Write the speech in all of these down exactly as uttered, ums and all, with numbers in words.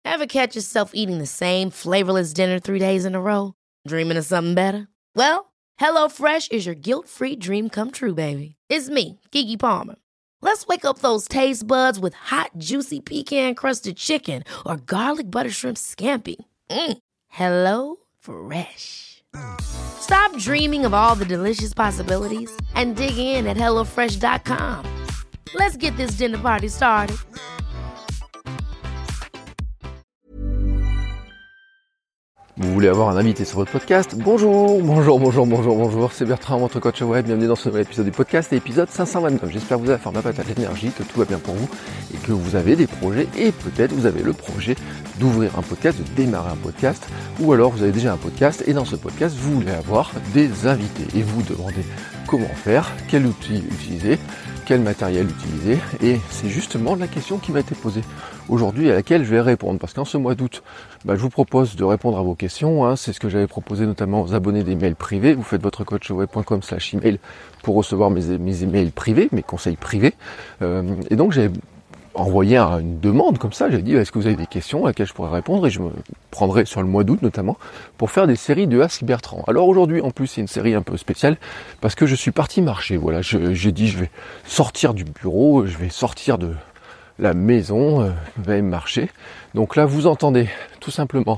Ever catch yourself eating the same flavorless dinner three days in a row? Dreaming of something better? Well, HelloFresh is your guilt-free dream come true, baby. It's me, Keke Palmer. Let's wake up those taste buds with hot, juicy pecan-crusted chicken or garlic butter shrimp scampi. Mm. Hello Fresh. Stop dreaming of all the delicious possibilities and dig in at hello fresh dot com. Let's get this dinner party started. Vous voulez avoir un invité sur votre podcast? Bonjour, bonjour, bonjour, bonjour, bonjour, c'est Bertrand, votre coach web, bienvenue dans ce nouvel épisode du podcast, épisode cinq cent vingt-neuf. J'espère que vous avez la forme, la patate, l'énergie, que tout va bien pour vous et que vous avez des projets et peut-être vous avez le projet d'ouvrir un podcast, de démarrer un podcast ou alors vous avez déjà un podcast et dans ce podcast vous voulez avoir des invités et vous demandez comment faire, quel outil utiliser, quel matériel utiliser et c'est justement la question qui m'a été posée aujourd'hui à laquelle je vais répondre parce qu'en ce mois d'août, bah, je vous propose de répondre à vos questions, hein. C'est ce que j'avais proposé notamment aux abonnés des mails privés. Vous faites votre coach web point com slash email pour recevoir mes, mes emails privés, mes conseils privés. Euh, et donc j'avais envoyé un, une demande comme ça, j'ai dit est-ce que vous avez des questions à laquelle je pourrais répondre et je me prendrai sur le mois d'août notamment pour faire des séries de Ask Bertrand. Alors aujourd'hui en plus c'est une série un peu spéciale parce que je suis parti marcher, voilà, je, j'ai dit je vais sortir du bureau, je vais sortir de la maison, euh, je vais marcher. Donc là vous entendez tout simplement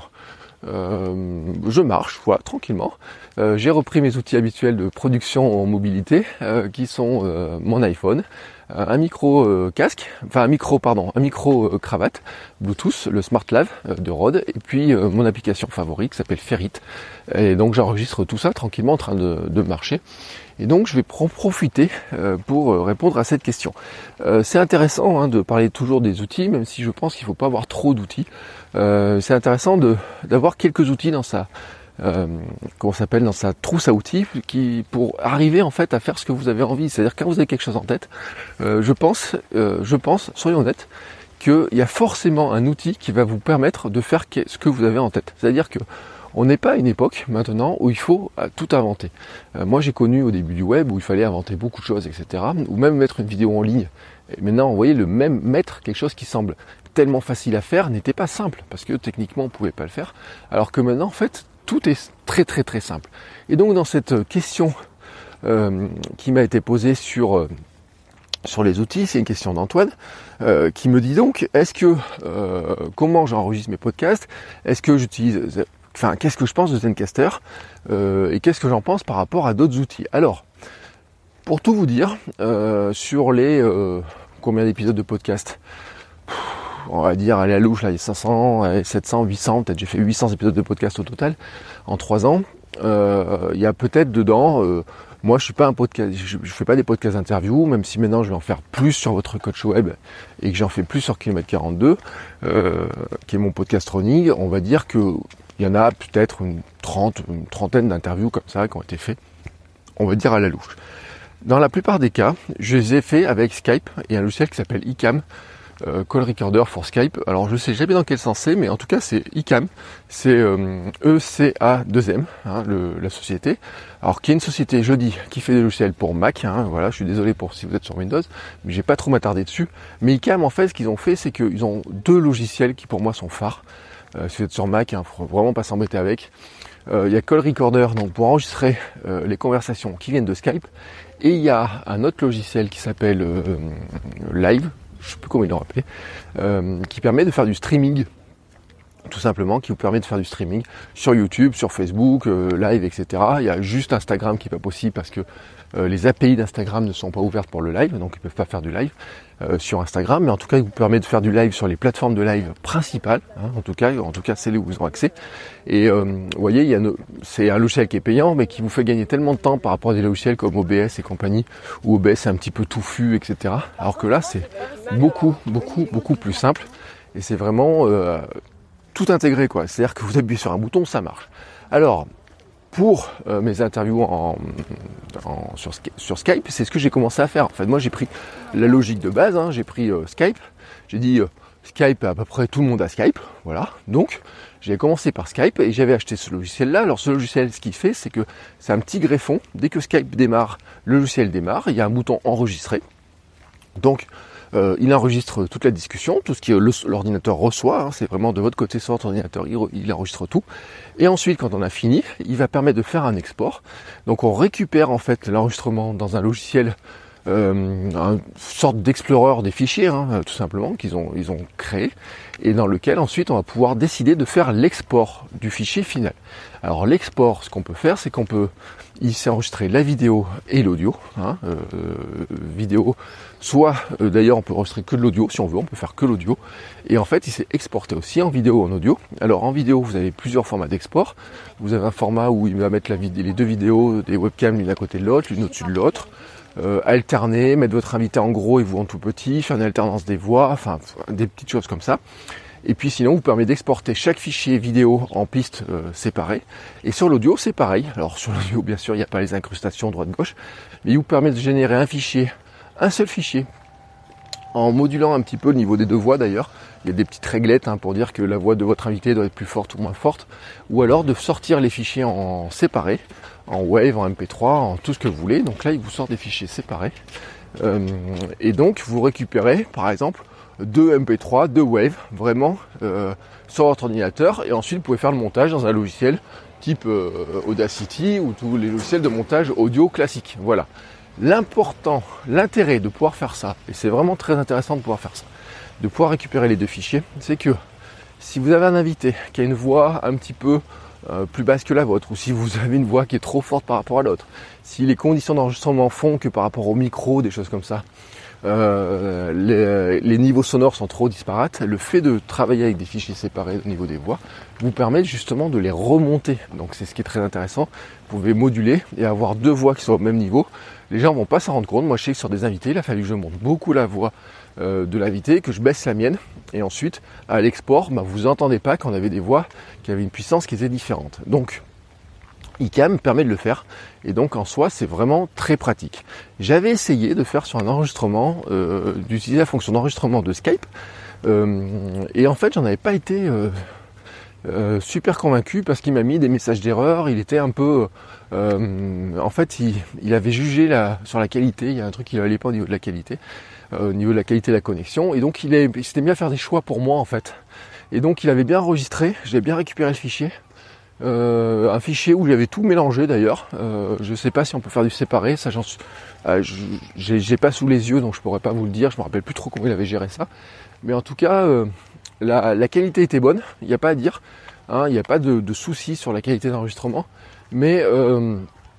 Euh, je marche, voilà, tranquillement. Euh, j'ai repris mes outils habituels de production en mobilité, euh, qui sont euh, mon iPhone, euh, un micro euh, casque, enfin un micro pardon, un micro euh, cravate, Bluetooth, le SmartLav euh, de Rode, et puis euh, mon application favorite qui s'appelle Ferrit. Et donc j'enregistre tout ça tranquillement en train de, de marcher. Et donc je vais en profiter euh, pour euh, répondre à cette question. Euh, c'est intéressant hein, de parler toujours des outils, même si je pense qu'il ne faut pas avoir trop d'outils. Euh, c'est intéressant de, d'avoir quelques outils dans sa, euh, comment ça s'appelle, dans sa trousse à outils, qui pour arriver en fait à faire ce que vous avez envie. C'est-à-dire quand vous avez quelque chose en tête, euh, je pense, euh, je pense, soyons honnêtes, qu'il y a forcément un outil qui va vous permettre de faire ce que vous avez en tête. C'est-à-dire que on n'est pas à une époque maintenant où il faut tout inventer. Euh, moi j'ai connu au début du web où il fallait inventer beaucoup de choses, et cetera. Ou même mettre une vidéo en ligne. Et maintenant, vous voyez, le même mettre quelque chose qui semble tellement facile à faire n'était pas simple parce que techniquement on ne pouvait pas le faire. Alors que maintenant, en fait, tout est très très très simple. Et donc dans cette question euh, qui m'a été posée sur euh, sur les outils, c'est une question d'Antoine euh, qui me dit donc est-ce que euh, comment j'enregistre mes podcasts, est-ce que j'utilise Enfin, qu'est-ce que je pense de Zencastr euh, et qu'est-ce que j'en pense par rapport à d'autres outils. Alors, pour tout vous dire, euh, sur les euh, combien d'épisodes de podcast, on va dire, allez à la louche, là, il y a cinq cents, sept cents, huit cents, peut-être j'ai fait huit cents épisodes de podcast au total en trois ans. Euh, il y a peut-être dedans, euh, moi je suis pas un podcast, je, je fais pas des podcasts interviews, même si maintenant je vais en faire plus sur votre coach web et que j'en fais plus sur Kilomètre quarante-deux, euh, qui est mon podcast running, on va dire que il y en a peut-être une trente, une trentaine d'interviews comme ça qui ont été faites, on va dire à la louche. Dans la plupart des cas, je les ai faits avec Skype et un logiciel qui s'appelle iCam, euh, Call Recorder for Skype. Alors je sais jamais dans quel sens c'est, mais en tout cas c'est iCam, c'est euh, E C A deux M, hein, le, la société. Alors qui est une société, je dis, qui fait des logiciels pour Mac, hein, voilà, je suis désolé pour si vous êtes sur Windows, mais j'ai pas trop m'attarder dessus. Mais iCam en fait, ce qu'ils ont fait, c'est qu'ils ont deux logiciels qui pour moi sont phares. Euh, si vous êtes sur Mac, il hein, faut vraiment pas s'embêter avec. Euh, il y a Call Recorder donc pour enregistrer euh, les conversations qui viennent de Skype. Et il y a un autre logiciel qui s'appelle euh, Live, je ne sais plus comment ils l'ont appelé, euh, qui permet de faire du streaming, tout simplement, qui vous permet de faire du streaming sur YouTube, sur Facebook, euh, Live, et cetera. Il y a juste Instagram qui n'est pas possible parce que euh, les A P I d'Instagram ne sont pas ouvertes pour le live, donc ils ne peuvent pas faire du live euh, sur Instagram, mais en tout cas, il vous permet de faire du live sur les plateformes de live principales, hein, en tout cas, en tout cas, c'est là où vous aurez accès. Et euh, vous voyez, il y a no... c'est un logiciel qui est payant, mais qui vous fait gagner tellement de temps par rapport à des logiciels comme O B S et compagnie, où O B S est un petit peu touffu, et cetera. Alors que là, c'est beaucoup, beaucoup, beaucoup plus simple, et c'est vraiment euh, tout intégré, quoi. C'est-à-dire que vous appuyez sur un bouton, ça marche. Alors, pour euh, mes interviews en, en, sur, sur Skype, c'est ce que j'ai commencé à faire. En fait, moi, j'ai pris la logique de base, hein, j'ai pris euh, Skype, j'ai dit euh, Skype, à peu près tout le monde a Skype, voilà. Donc, j'ai commencé par Skype et j'avais acheté ce logiciel-là. Alors, ce logiciel, ce qu'il fait, c'est que c'est un petit greffon. Dès que Skype démarre, le logiciel démarre, il y a un bouton enregistrer. Donc, Euh, il enregistre toute la discussion, tout ce que le, l'ordinateur reçoit, hein, c'est vraiment de votre côté sur votre ordinateur, il, il enregistre tout. Et ensuite, quand on a fini, il va permettre de faire un export. Donc on récupère en fait l'enregistrement dans un logiciel, euh, une sorte d'explorer des fichiers, hein, tout simplement, qu'ils ont, ils ont créé, et dans lequel ensuite on va pouvoir décider de faire l'export du fichier final. Alors l'export, ce qu'on peut faire, c'est qu'on peut ici enregistrer la vidéo et l'audio, hein, euh, vidéo, soit euh, d'ailleurs on peut enregistrer que de l'audio si on veut, on peut faire que l'audio, et en fait il s'est exporté aussi en vidéo, en audio. Alors en vidéo vous avez plusieurs formats d'export, vous avez un format où il va mettre la vid- les deux vidéos des webcams l'une à côté de l'autre, l'une au-dessus de l'autre, euh, alterner, mettre votre invité en gros et vous en tout petit, faire une alternance des voix, enfin des petites choses comme ça. Et puis sinon, vous permet d'exporter chaque fichier vidéo en pistes euh, séparées. Et sur l'audio, c'est pareil. Alors sur l'audio, bien sûr, il n'y a pas les incrustations droite-gauche, mais il vous permet de générer un fichier, un seul fichier, en modulant un petit peu le niveau des deux voix d'ailleurs. Il y a des petites réglettes hein, pour dire que la voix de votre invité doit être plus forte ou moins forte. Ou alors de sortir les fichiers en séparés, en Wave, en M P trois, en tout ce que vous voulez. Donc là, il vous sort des fichiers séparés. Euh, et donc, vous récupérez, par exemple, deux M P trois, deux Wave, vraiment, euh, sur votre ordinateur. Et ensuite, vous pouvez faire le montage dans un logiciel type euh, Audacity ou tous les logiciels de montage audio classiques. Voilà. L'important, l'intérêt de pouvoir faire ça, et c'est vraiment très intéressant de pouvoir faire ça, de pouvoir récupérer les deux fichiers, c'est que si vous avez un invité qui a une voix un petit peu euh, plus basse que la vôtre, ou si vous avez une voix qui est trop forte par rapport à l'autre, si les conditions d'enregistrement font que par rapport au micro, des choses comme ça, Euh, les, les niveaux sonores sont trop disparates, le fait de travailler avec des fichiers séparés au niveau des voix vous permet justement de les remonter. Donc c'est ce qui est très intéressant. Vous pouvez moduler et avoir deux voix qui sont au même niveau. Les gens vont pas s'en rendre compte. Moi je sais que sur des invités, il a fallu que je monte beaucoup la voix euh, de l'invité, que je baisse la mienne. Et ensuite, à l'export, bah, vous entendez pas qu'on avait des voix qui avaient une puissance qui était différente. Donc I C A M permet de le faire et donc en soi c'est vraiment très pratique. J'avais essayé de faire sur un enregistrement, euh, d'utiliser la fonction d'enregistrement de Skype euh, et en fait j'en avais pas été euh, euh, super convaincu parce qu'il m'a mis des messages d'erreur, il était un peu... Euh, en fait il, il avait jugé la, sur la qualité, il y a un truc qui n'allait pas au niveau de la qualité, euh, au niveau de la qualité de la connexion et donc il, est, il s'était mis à faire des choix pour moi en fait. Et donc il avait bien enregistré, j'ai bien récupéré le fichier. Euh, un fichier où j'avais tout mélangé d'ailleurs. Euh, je sais pas si on peut faire du séparé, ça j'en suis, euh, j'ai, j'ai pas sous les yeux donc je pourrais pas vous le dire. Je me rappelle plus trop comment il avait géré ça. Mais en tout cas, euh, la, la qualité était bonne. Il n'y a pas à dire. Hein, il n'y a pas de, de soucis sur la qualité d'enregistrement. Mais euh,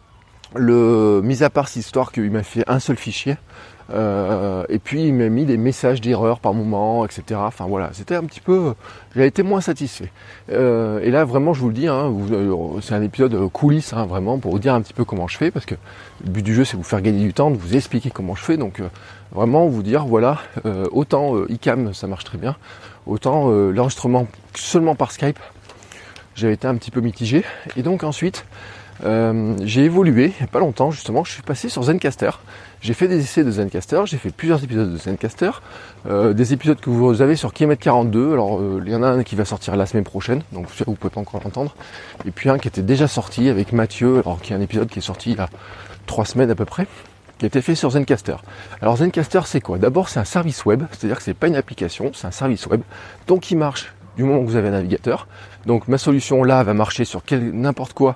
le, mis à part cette histoire qu'il m'a fait un seul fichier. Euh, et puis il m'a mis des messages d'erreur par moment, et cetera. Enfin voilà, c'était un petit peu, j'avais été moins satisfait. Euh, et là vraiment, je vous le dis, hein, vous, euh, c'est un épisode coulisses, hein, vraiment pour vous dire un petit peu comment je fais, parce que le but du jeu c'est vous faire gagner du temps, de vous expliquer comment je fais. Donc euh, vraiment vous dire voilà, euh, autant euh, I C A M ça marche très bien, autant euh, l'enregistrement seulement par Skype, j'avais été un petit peu mitigé. Et donc ensuite. Euh, j'ai évolué il n'y a pas longtemps justement, je suis passé sur Zencastr, j'ai fait des essais de Zencastr, j'ai fait plusieurs épisodes de Zencastr, euh, des épisodes que vous avez sur kilomètre quarante-deux, alors euh, il y en a un qui va sortir la semaine prochaine, donc vous ne pouvez pas encore l'entendre, et puis un qui était déjà sorti avec Mathieu, alors qui est un épisode qui est sorti il y a trois semaines à peu près, qui a été fait sur Zencastr. Alors Zencastr c'est quoi? D'abord c'est un service web, c'est-à-dire que c'est pas une application, c'est un service web, donc il marche du moment que vous avez un navigateur, donc ma solution là va marcher sur quel, n'importe quoi,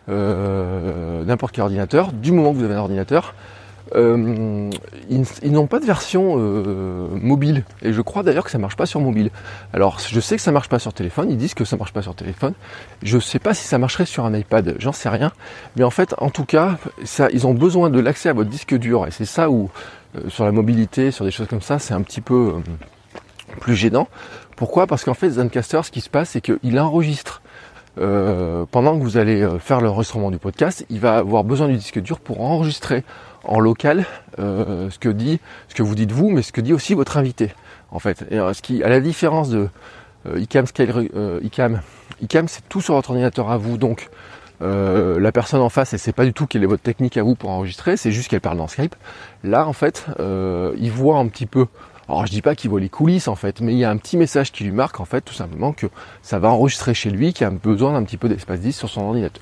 Euh, n'importe quel ordinateur, du moment que vous avez un ordinateur. Euh, ils, ils n'ont pas de version euh, mobile, et je crois d'ailleurs que ça marche pas sur mobile. Alors je sais que ça marche pas sur téléphone, ils disent que ça marche pas sur téléphone, je sais pas si ça marcherait sur un iPad, j'en sais rien, mais en fait en tout cas ça, ils ont besoin de l'accès à votre disque dur, et c'est ça où euh, sur la mobilité, sur des choses comme ça, c'est un petit peu euh, plus gênant. Pourquoi? Parce qu'en fait Zencastr, ce qui se passe c'est qu'il enregistre Euh, pendant que vous allez faire l'enregistrement du podcast, il va avoir besoin du disque dur pour enregistrer en local euh, ce que dit, ce que vous dites vous, mais ce que dit aussi votre invité, en fait. Et ce qui, à la différence de euh, I C A M, Scale, euh, I C A M, I C A M, c'est tout sur votre ordinateur à vous, donc euh, la personne en face, elle sait pas du tout quelle est votre technique à vous pour enregistrer, c'est juste qu'elle parle dans Skype. Là, en fait, euh, il voit un petit peu. Alors je dis pas qu'il voit les coulisses en fait, mais il y a un petit message qui lui marque en fait tout simplement que ça va enregistrer chez lui, qu'il a besoin d'un petit peu d'espace disque sur son ordinateur.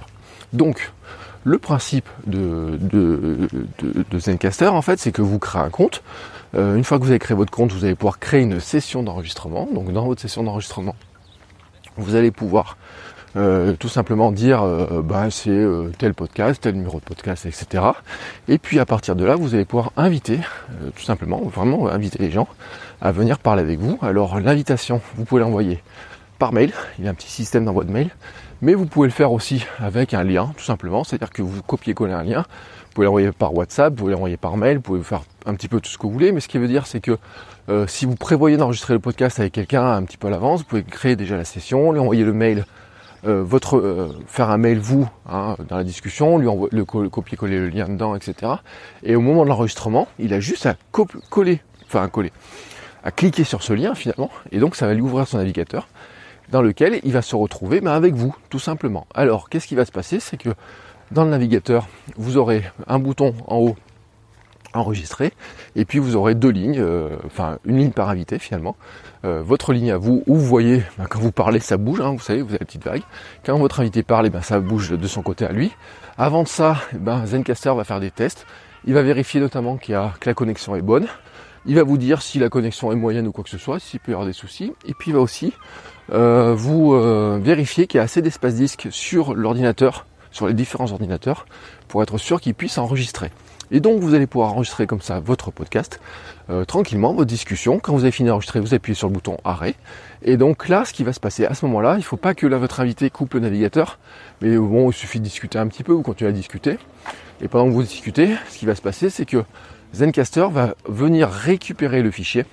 Donc, le principe de, de, de, de Zencastr, en fait, c'est que vous créez un compte. Euh, une fois que vous avez créé votre compte, vous allez pouvoir créer une session d'enregistrement. Donc, dans votre session d'enregistrement, vous allez pouvoir euh, tout simplement dire euh, bah, c'est euh, tel podcast, tel numéro de podcast, et cetera. Et puis, à partir de là, vous allez pouvoir inviter, euh, tout simplement, vraiment inviter les gens à venir parler avec vous. Alors, l'invitation, vous pouvez l'envoyer par mail. Il y a un petit système d'envoi de mail. Mais vous pouvez le faire aussi avec un lien, tout simplement. C'est-à-dire que vous copiez-collez un lien. Vous pouvez l'envoyer par WhatsApp, vous pouvez l'envoyer par mail, vous pouvez faire un petit peu tout ce que vous voulez. Mais ce qui veut dire, c'est que euh, si vous prévoyez d'enregistrer le podcast avec quelqu'un un petit peu à l'avance, vous pouvez créer déjà la session, lui envoyer le mail, euh, votre, euh, faire un mail vous hein, dans la discussion, lui envoyer le, co- copier-coller le lien dedans, et cetera. Et au moment de l'enregistrement, il a juste à co- coller, enfin à coller, à cliquer sur ce lien finalement. Et donc ça va lui ouvrir son navigateur, dans lequel il va se retrouver ben, avec vous, tout simplement. Alors, qu'est-ce qui va se passer? C'est que dans le navigateur, vous aurez un bouton en haut, enregistrer, et puis vous aurez deux lignes, euh, enfin une ligne par invité finalement. Euh, votre ligne à vous, où vous voyez, ben, quand vous parlez, ça bouge, hein, vous savez, vous avez la petite vague. Quand votre invité parle, ben, ça bouge de son côté à lui. Avant de ça, ben, Zencastr va faire des tests. Il va vérifier notamment qu'il y a, que la connexion est bonne. Il va vous dire si la connexion est moyenne ou quoi que ce soit, s'il peut y avoir des soucis. Et puis il va aussi Euh, vous euh, vérifiez qu'il y a assez d'espace disque sur l'ordinateur, sur les différents ordinateurs, pour être sûr qu'il puisse enregistrer. Et donc vous allez pouvoir enregistrer comme ça votre podcast, euh, tranquillement, votre discussion. Quand vous avez fini d'enregistrer, vous appuyez sur le bouton arrêt. Et donc là, ce qui va se passer à ce moment-là, il ne faut pas que là votre invité coupe le navigateur, mais bon, il suffit de discuter un petit peu, vous continuez à discuter. Et pendant que vous discutez, ce qui va se passer, c'est que Zencastr va venir récupérer le fichier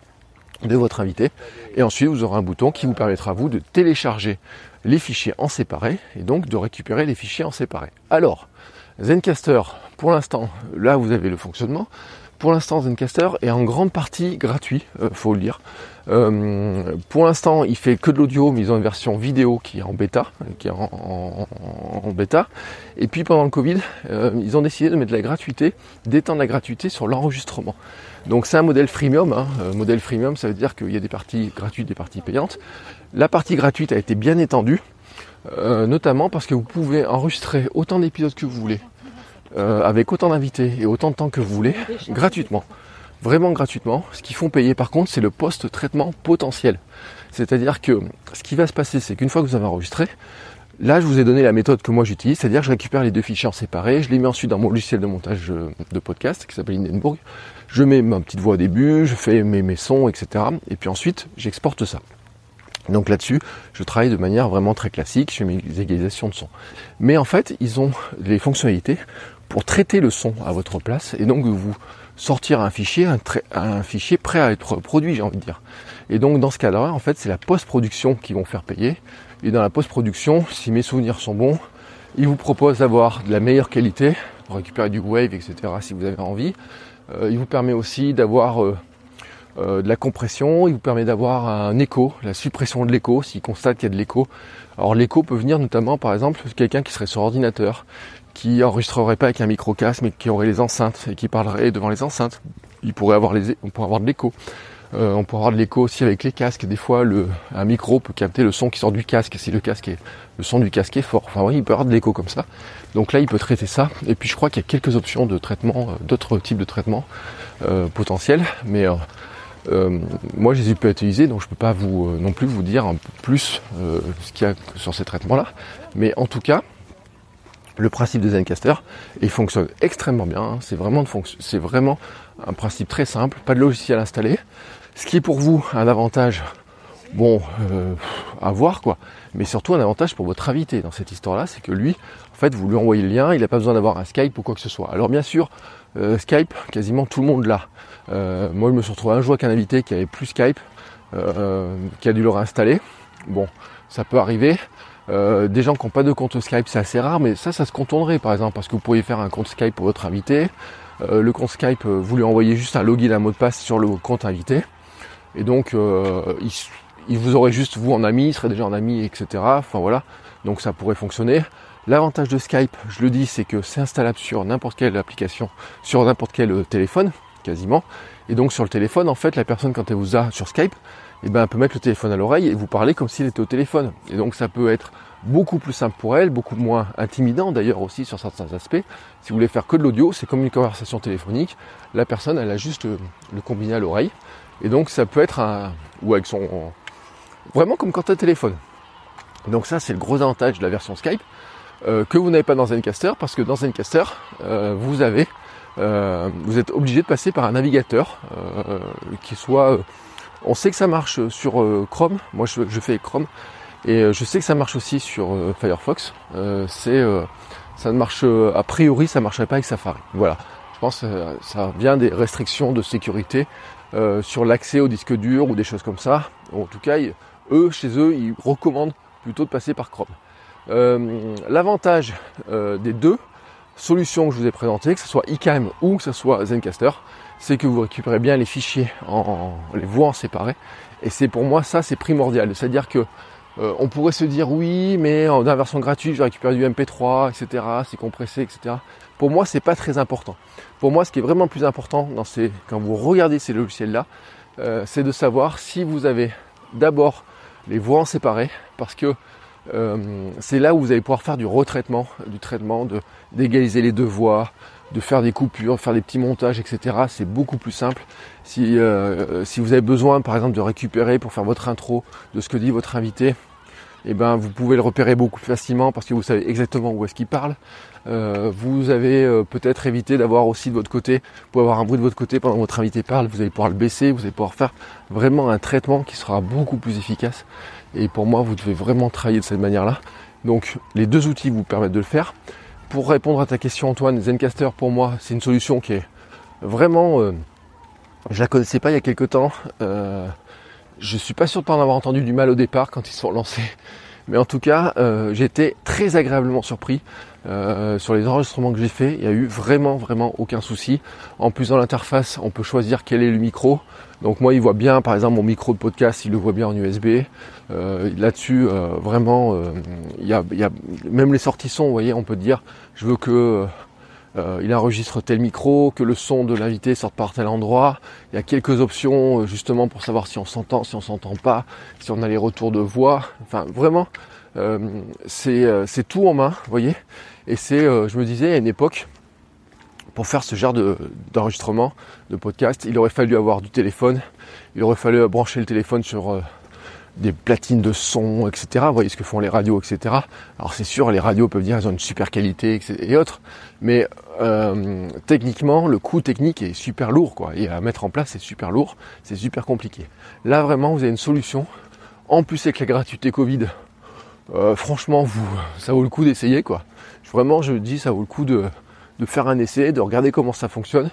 de votre invité, et ensuite vous aurez un bouton qui vous permettra vous de télécharger les fichiers en séparé et donc de récupérer les fichiers en séparé. Alors, Zencastr, pour l'instant, là vous avez le fonctionnement. Pour l'instant, Zencastr est en grande partie gratuit, euh, faut le dire. Euh, pour l'instant, il fait que de l'audio, mais ils ont une version vidéo qui est en bêta, qui est en, en, en bêta. Et puis pendant le Covid, euh, ils ont décidé de mettre de la gratuité, d'étendre la gratuité sur l'enregistrement. Donc c'est un modèle freemium. Hein. Euh, modèle freemium, ça veut dire qu'il y a des parties gratuites, des parties payantes. La partie gratuite a été bien étendue, euh, notamment parce que vous pouvez enregistrer autant d'épisodes que vous voulez, euh, avec autant d'invités et autant de temps que vous voulez, gratuitement. Vraiment gratuitement. Ce qu'ils font payer par contre, c'est le post-traitement potentiel. C'est-à-dire que ce qui va se passer, c'est qu'une fois que vous avez enregistré, là je vous ai donné la méthode que moi j'utilise, c'est-à-dire que je récupère les deux fichiers en séparé, je les mets ensuite dans mon logiciel de montage de podcast qui s'appelle Hindenburg, je mets ma petite voix au début, je fais mes, mes sons, et cetera. Et puis ensuite, j'exporte ça. Donc là-dessus, je travaille de manière vraiment très classique, je fais mes égalisations de son. Mais en fait, ils ont les fonctionnalités pour traiter le son à votre place et donc vous sortir un fichier, un, tra- un fichier prêt à être produit, j'ai envie de dire. Et donc dans ce cas-là, en fait, c'est la post-production qui vont faire payer. Et dans la post-production, si mes souvenirs sont bons, ils vous proposent d'avoir de la meilleure qualité, récupérer du wave, et cetera si vous avez envie. Euh, il vous permet aussi d'avoir euh, euh, de la compression, il vous permet d'avoir un écho, la suppression de l'écho, s'il constate qu'il y a de l'écho. Alors l'écho peut venir notamment, par exemple, quelqu'un qui serait sur ordinateur, qui enregistrerait pas avec un micro-casque, mais qui aurait les enceintes et qui parlerait devant les enceintes. Il pourrait avoir les, on pourrait avoir de l'écho. Euh, on pourrait avoir de l'écho aussi avec les casques. Des fois, le, un micro peut capter le son qui sort du casque si le casque est, le son du casque est fort. Enfin oui, il peut y avoir de l'écho comme ça. Donc là, il peut traiter ça. Et puis je crois qu'il y a quelques options de traitement, euh, d'autres types de traitements euh, potentiels. Mais euh, euh, moi, je les ai pas utilisés, donc je peux pas vous euh, non plus vous dire un peu plus euh, ce qu'il y a sur ces traitements-là. Mais en tout cas, le principe de Zencastr, il fonctionne extrêmement bien. Hein. C'est vraiment, de fonction, c'est vraiment un principe très simple, pas de logiciel installé. Ce qui est pour vous un avantage, bon, euh, à voir quoi, mais surtout un avantage pour votre invité dans cette histoire-là, c'est que lui, en fait, vous lui envoyez le lien, il n'a pas besoin d'avoir un Skype ou quoi que ce soit. Alors bien sûr, euh, Skype, quasiment tout le monde l'a. Euh, moi, je me suis retrouvé un jour avec un invité qui avait plus Skype, euh, qui a dû le réinstaller. Bon, ça peut arriver. Euh, des gens qui n'ont pas de compte Skype, c'est assez rare, mais ça, ça se contournerait par exemple, parce que vous pourriez faire un compte Skype pour votre invité. Euh, le compte Skype, euh, vous lui envoyez juste un login, un mot de passe sur le compte invité. Et donc, euh, il, il vous aurait juste vous en ami, il serait déjà en ami, et cetera. Enfin voilà, donc ça pourrait fonctionner. L'avantage de Skype, je le dis, c'est que c'est installable sur n'importe quelle application, sur n'importe quel téléphone, quasiment. Et donc sur le téléphone, en fait, la personne quand elle vous a sur Skype, eh ben, elle peut mettre le téléphone à l'oreille et vous parler comme s'il était au téléphone. Et donc ça peut être beaucoup plus simple pour elle, beaucoup moins intimidant d'ailleurs aussi sur certains aspects. Si vous voulez faire que de l'audio, c'est comme une conversation téléphonique. La personne, elle a juste le, le combiné à l'oreille. Et donc ça peut être un... ou avec son... vraiment comme quand tu as un téléphone. Donc ça, c'est le gros avantage de la version Skype euh, que vous n'avez pas dans Zencastr, parce que dans Zencastr, euh, vous avez... Euh, vous êtes obligé de passer par un navigateur euh, qui soit... Euh, on sait que ça marche sur euh, Chrome. Moi, je, je fais Chrome. Et euh, je sais que ça marche aussi sur euh, Firefox. Euh, c'est... Euh, ça ne marche... Euh, a priori, ça ne marcherait pas avec Safari. Voilà. Je pense que ça, ça vient des restrictions de sécurité euh, sur l'accès au disque dur ou des choses comme ça. En tout cas, ils, eux, chez eux, ils recommandent plutôt de passer par Chrome. Euh, l'avantage euh, des deux solutions que je vous ai présentées, que ce soit iCam ou que ce soit Zencastr, c'est que vous récupérez bien les fichiers, en, en les voix en séparés. Et c'est pour moi, ça, c'est primordial. C'est-à-dire que euh, on pourrait se dire oui, mais dans la version gratuite, je vais récupérer du M P trois, et cetera. C'est compressé, et cetera. Pour moi, c'est pas très important. Pour moi, ce qui est vraiment plus important dans ces, quand vous regardez ces logiciels-là, euh, c'est de savoir si vous avez d'abord les voix en séparé, parce que euh, c'est là où vous allez pouvoir faire du retraitement, du traitement, de d'égaliser les deux voix, de faire des coupures, faire des petits montages, et cetera. C'est beaucoup plus simple. Si, euh, si vous avez besoin, par exemple, de récupérer pour faire votre intro de ce que dit votre invité, eh ben, vous pouvez le repérer beaucoup plus facilement parce que vous savez exactement où est-ce qu'il parle. Euh, vous avez euh, peut-être évité d'avoir aussi de votre côté, vous pouvez avoir un bruit de votre côté pendant que votre invité parle, vous allez pouvoir le baisser, vous allez pouvoir faire vraiment un traitement qui sera beaucoup plus efficace. Et pour moi, vous devez vraiment travailler de cette manière-là. Donc, les deux outils vous permettent de le faire. Pour répondre à ta question, Antoine, Zencastr, pour moi, c'est une solution qui est vraiment... Euh, je la connaissais pas il y a quelques temps. Euh, je suis pas sûr de pas en avoir entendu du mal au départ quand ils se sont lancés. Mais en tout cas, euh, j'ai été très agréablement surpris. Euh, sur les enregistrements que j'ai fait, il y a eu vraiment, vraiment aucun souci. En plus, dans l'interface, on peut choisir quel est le micro. Donc moi, il voit bien, par exemple, mon micro de podcast, il le voit bien en U S B. Euh, là-dessus, euh, vraiment, euh, il y a, il y a même les sorties son, vous voyez, on peut dire, je veux que euh, il enregistre tel micro, que le son de l'invité sorte par tel endroit. Il y a quelques options justement pour savoir si on s'entend, si on s'entend pas, si on a les retours de voix. Enfin, vraiment, euh, c'est, euh, c'est tout en main, vous voyez. Et c'est, euh, je me disais, à une époque, pour faire ce genre de, d'enregistrement, de podcast, il aurait fallu avoir du téléphone, il aurait fallu brancher le téléphone sur euh, des platines de son, et cetera. Vous voyez ce que font les radios, et cetera. Alors c'est sûr, les radios peuvent dire qu'elles ont une super qualité et autres, mais euh, techniquement, le coût technique est super lourd, quoi. Et à mettre en place, c'est super lourd, c'est super compliqué. Là, vraiment, vous avez une solution. En plus, avec la gratuité Covid, euh, franchement, vous, ça vaut le coup d'essayer, quoi. Vraiment, je dis, ça vaut le coup de, de faire un essai, de regarder comment ça fonctionne.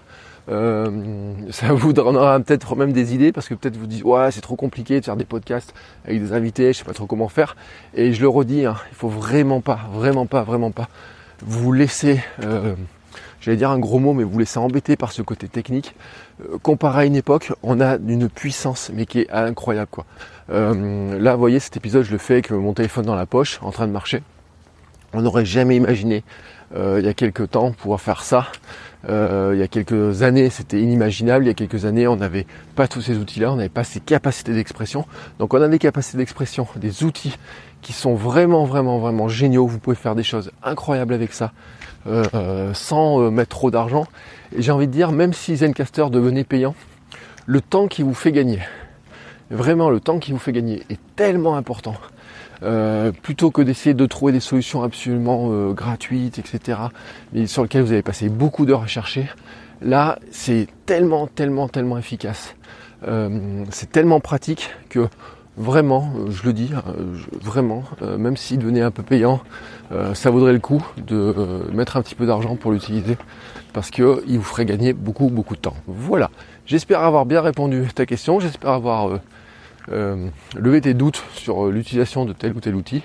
Euh, ça vous donnera peut-être même des idées, parce que peut-être vous dites ouais, c'est trop compliqué de faire des podcasts avec des invités, je sais pas trop comment faire. Et je le redis, hein, il faut vraiment pas, vraiment pas, vraiment pas vous laisser, euh, j'allais dire un gros mot, mais vous laisser embêter par ce côté technique. Euh, comparé à une époque, on a une puissance, mais qui est incroyable, quoi. Euh, là, vous voyez, cet épisode, je le fais avec mon téléphone dans la poche, en train de marcher. On n'aurait jamais imaginé, euh, il y a quelques temps, pouvoir faire ça. Euh, il y a quelques années, c'était inimaginable. Il y a quelques années, on n'avait pas tous ces outils-là, on n'avait pas ces capacités d'expression. Donc on a des capacités d'expression, des outils qui sont vraiment, vraiment, vraiment géniaux. Vous pouvez faire des choses incroyables avec ça, euh, euh, sans euh, mettre trop d'argent. Et j'ai envie de dire, même si Zencastr devenait payant, le temps qu'il vous fait gagner, vraiment le temps qu'il vous fait gagner est tellement important. Euh, plutôt que d'essayer de trouver des solutions absolument euh, gratuites, et cetera, mais sur lesquelles vous avez passé beaucoup d'heures à chercher, là, c'est tellement, tellement, tellement efficace. Euh, c'est tellement pratique que vraiment, euh, je le dis, euh, je, vraiment, euh, même s'il devenait un peu payant, euh, ça vaudrait le coup de euh, mettre un petit peu d'argent pour l'utiliser, parce que il vous ferait gagner beaucoup, beaucoup de temps. Voilà. J'espère avoir bien répondu à ta question. J'espère avoir euh, Euh, lever tes doutes sur l'utilisation de tel ou tel outil.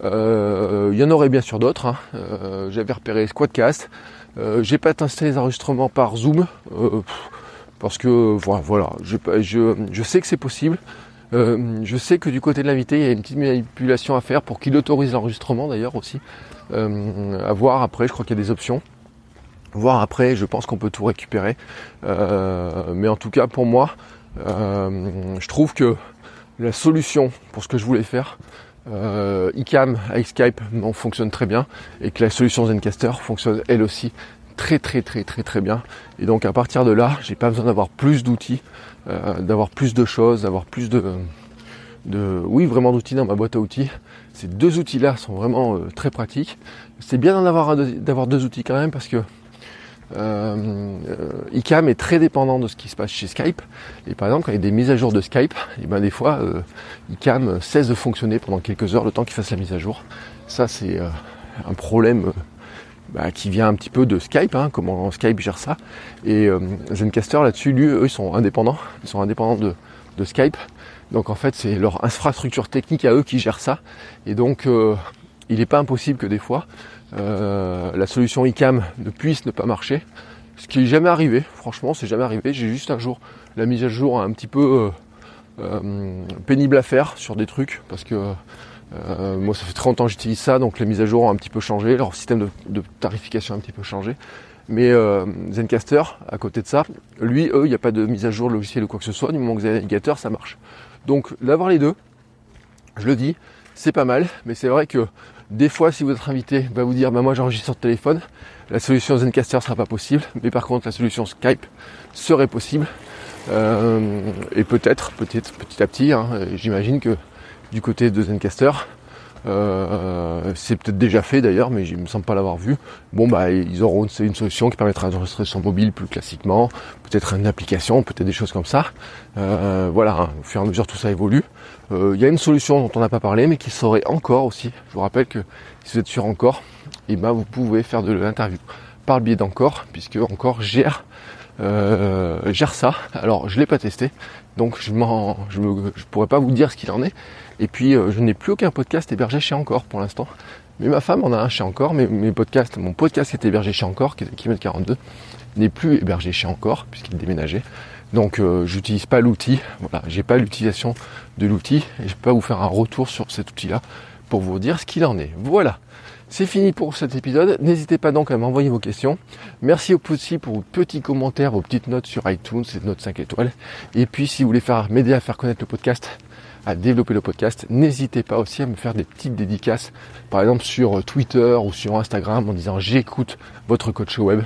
Euh, il y en aurait bien sûr d'autres. Hein. Euh, j'avais repéré Squadcast. Euh, j'ai pas testé les enregistrements par Zoom euh, parce que voilà, voilà je, je, je sais que c'est possible. Euh, je sais que du côté de l'invité, il y a une petite manipulation à faire pour qu'il autorise l'enregistrement d'ailleurs aussi. Euh, à voir après, je crois qu'il y a des options. Voir après, je pense qu'on peut tout récupérer. Euh, mais en tout cas, pour moi, euh, je trouve que la solution pour ce que je voulais faire, euh, iCam avec Skype non, fonctionne très bien et que la solution Zencastr fonctionne elle aussi très très très très très bien. Et donc à partir de là, j'ai pas besoin d'avoir plus d'outils, euh, d'avoir plus de choses, d'avoir plus de, de oui vraiment d'outils dans ma boîte à outils. Ces deux outils-là sont vraiment euh, très pratiques. C'est bien d'en avoir un, d'avoir deux outils quand même parce que euh, euh, iCam est très dépendant de ce qui se passe chez Skype. Et par exemple, quand il y a des mises à jour de Skype, et ben des fois euh, iCam cesse de fonctionner pendant quelques heures le temps qu'il fasse la mise à jour. Ça c'est euh, un problème. Euh, Bah, qui vient un petit peu de Skype, hein, comment Skype gère ça. Et euh, Zencastr là-dessus, lui, eux, ils sont indépendants, ils sont indépendants de, de Skype. Donc en fait, c'est leur infrastructure technique à eux qui gère ça. Et donc, euh, il n'est pas impossible que des fois, euh, la solution iCam ne puisse ne pas marcher. Ce qui n'est jamais arrivé, franchement, c'est jamais arrivé. J'ai juste un jour la mise à jour un petit peu euh, euh, pénible à faire sur des trucs, parce que Euh, moi ça fait très longtemps que j'utilise ça, donc les mises à jour ont un petit peu changé, leur système de, de tarification a un petit peu changé. Mais euh, Zencastr, à côté de ça, lui, eux, il n'y a pas de mise à jour logiciel ou quoi que ce soit, du moment que vous avez un navigateur, ça marche. Donc d'avoir les deux, je le dis, c'est pas mal, mais c'est vrai que des fois, si votre invité va vous dire bah moi j'enregistre sur le téléphone, la solution Zencastr sera pas possible, mais par contre la solution Skype serait possible. Euh, et peut-être, peut-être petit à petit, hein, j'imagine que du côté de Zencastr, euh, c'est peut-être déjà fait d'ailleurs, mais je ne me semble pas l'avoir vu. Bon bah ils auront une, une solution qui permettra d'enregistrer sur mobile plus classiquement, peut-être une application, peut-être des choses comme ça. Euh, voilà, hein, au fur et à mesure tout ça évolue. Il euh, y a une solution dont on n'a pas parlé, mais qui serait encore aussi. Je vous rappelle que si vous êtes sur Encore, et ben vous pouvez faire de l'interview par le biais d'Encore, puisque Encore gère euh, gère ça. Alors je l'ai pas testé, donc je ne je, je pourrais pas vous dire ce qu'il en est. Et puis euh, je n'ai plus aucun podcast hébergé chez Encore pour l'instant. Mais ma femme en a un chez Encore, mais mes podcasts, mon podcast qui est hébergé chez Encore, qui est kilomètre quarante-deux, n'est plus hébergé chez Encore, puisqu'il est déménagé. Donc euh, j'utilise pas l'outil, voilà, j'ai pas l'utilisation de l'outil, et je peux pas vous faire un retour sur cet outil-là pour vous dire ce qu'il en est. Voilà. C'est fini pour cet épisode. N'hésitez pas donc à m'envoyer vos questions. Merci aussi pour vos petits commentaires, vos petites notes sur iTunes, ces notes cinq étoiles. Et puis si vous voulez faire m'aider à faire connaître le podcast, à développer le podcast, n'hésitez pas aussi à me faire des petites dédicaces, par exemple sur Twitter ou sur Instagram en disant j'écoute votre coach web.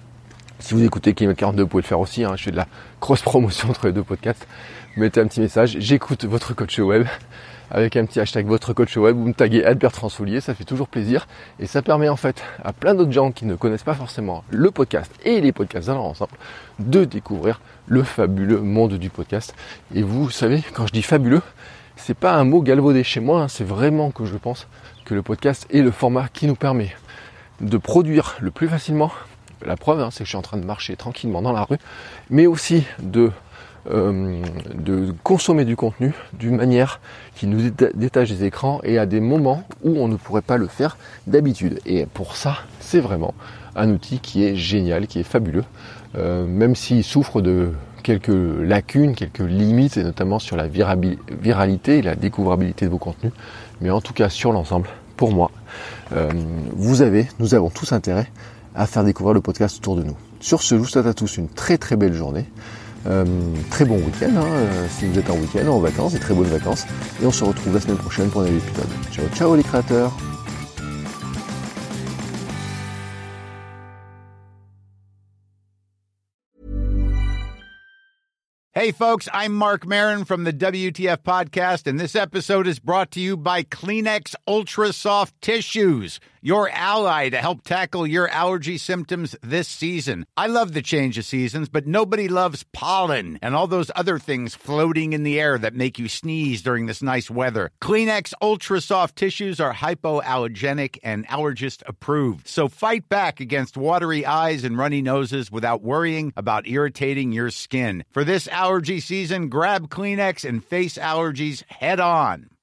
Si vous écoutez kilomètre quarante-deux, vous pouvez le faire aussi, hein, je fais de la cross promotion entre les deux podcasts. Mettez un petit message, j'écoute votre coach web, avec un petit hashtag votre coach web, vous me taguez arobase Bertrand Soulier, ça fait toujours plaisir. Et ça permet en fait à plein d'autres gens qui ne connaissent pas forcément le podcast et les podcasts dans leur ensemble de découvrir le fabuleux monde du podcast. Et vous savez, quand je dis fabuleux, c'est pas un mot galvaudé chez moi, hein, c'est vraiment que je pense que le podcast est le format qui nous permet de produire le plus facilement. La preuve, hein, c'est que je suis en train de marcher tranquillement dans la rue, mais aussi de Euh, de consommer du contenu d'une manière qui nous détache des écrans et à des moments où on ne pourrait pas le faire d'habitude. Et pour ça, c'est vraiment un outil qui est génial, qui est fabuleux, euh, même s'il souffre de quelques lacunes, quelques limites, et notamment sur la viralité et la découvrabilité de vos contenus. Mais en tout cas, sur l'ensemble, pour moi, euh, vous avez, nous avons tous intérêt à faire découvrir le podcast autour de nous. Sur ce, je vous souhaite à tous une très très belle journée. Euh, très bon week-end, hein, euh, si vous êtes en week-end, en vacances, des très bonnes vacances. Et on se retrouve la semaine prochaine pour un nouvel épisode. Ciao, ciao les créateurs! Hey folks, I'm Mark Maron from the W T F podcast, and this episode is brought to you by Kleenex Ultra Soft Tissues, your ally to help tackle your allergy symptoms this season. I love the change of seasons, but nobody loves pollen and all those other things floating in the air that make you sneeze during this nice weather. Kleenex Ultra Soft Tissues are hypoallergenic and allergist approved, so fight back against watery eyes and runny noses without worrying about irritating your skin. For this allergy season, grab Kleenex and face allergies head on.